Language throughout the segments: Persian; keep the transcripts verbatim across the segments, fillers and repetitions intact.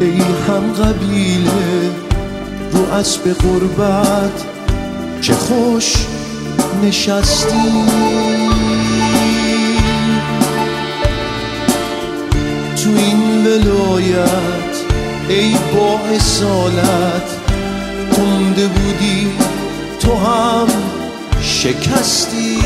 ای هم قبیله رو اسب غربت چه خوش نشستی. تو این ولایت ای با اصالت تنده بودی تو هم شکستی.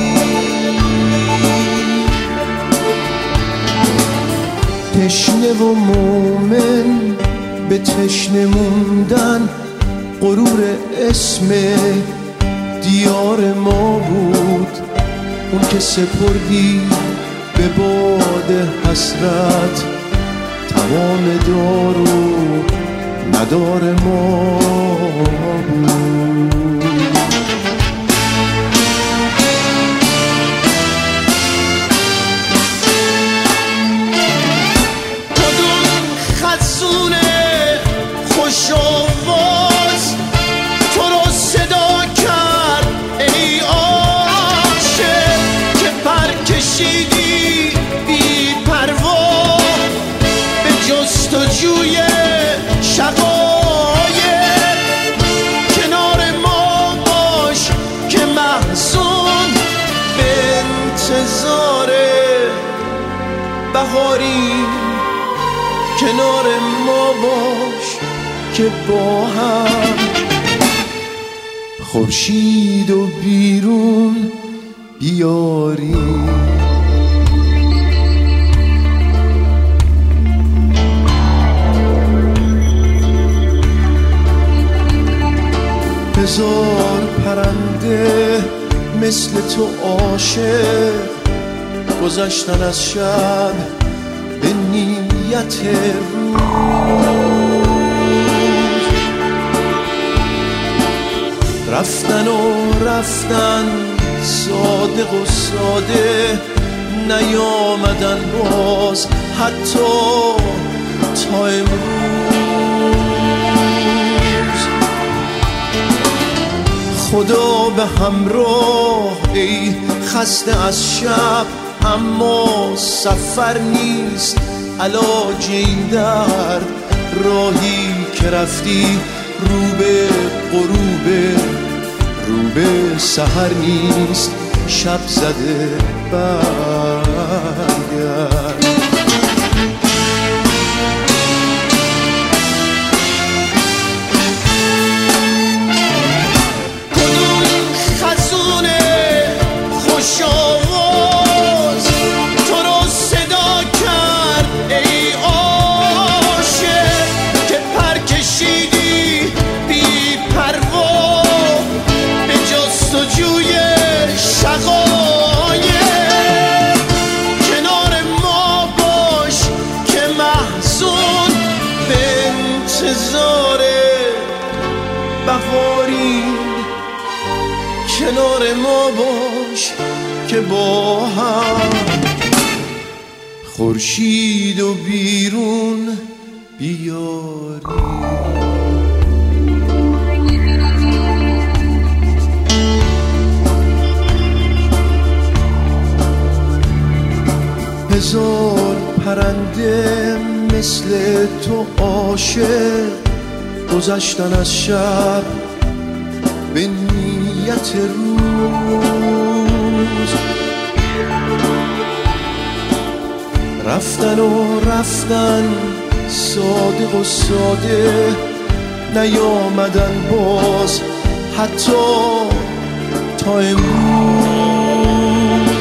تشنه و مومن به تشنه موندن غرور اسم دیار ما بود. اون که سپردی به باد حسرت تمام دار و ندار ما بود. جوی شقایق کنار ما باش که محزون به انتظار بهاری. کنار ما باش که با هم خورشید و بیرون بیاریم. هزار پرنده مثل تو عاشق گذشتن از شب به نیت روز. رفتن و رفتن صادق و ساده نیامدن باز حتی تا امروز. خدا به همراه ای خسته از شب اما سفر نیست علاج این درد. راهی که رفتی رو به غروب رو به سحر نیست شب زده برگرد. کنار ما باش که با هم خورشید و بیرون بیاریم. هزار پرنده مثل تو عاشق گذشتن از شب به نیت روز. رفتن و رفتن صادق و ساده نیامدن باز حتی تا امروز.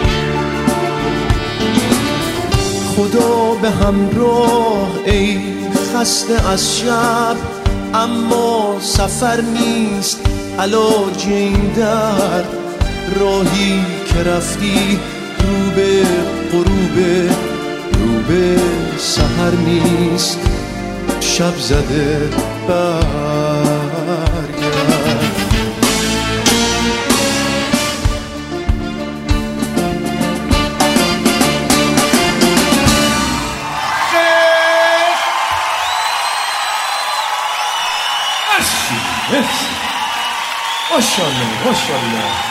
خدا به همراه ای خسته از شب اما سفر نیست علاج این درد. راهی که رفتی رو به غروب رو به سحر نیست شب زده برگرد. ماشاءالله ماشاءالله.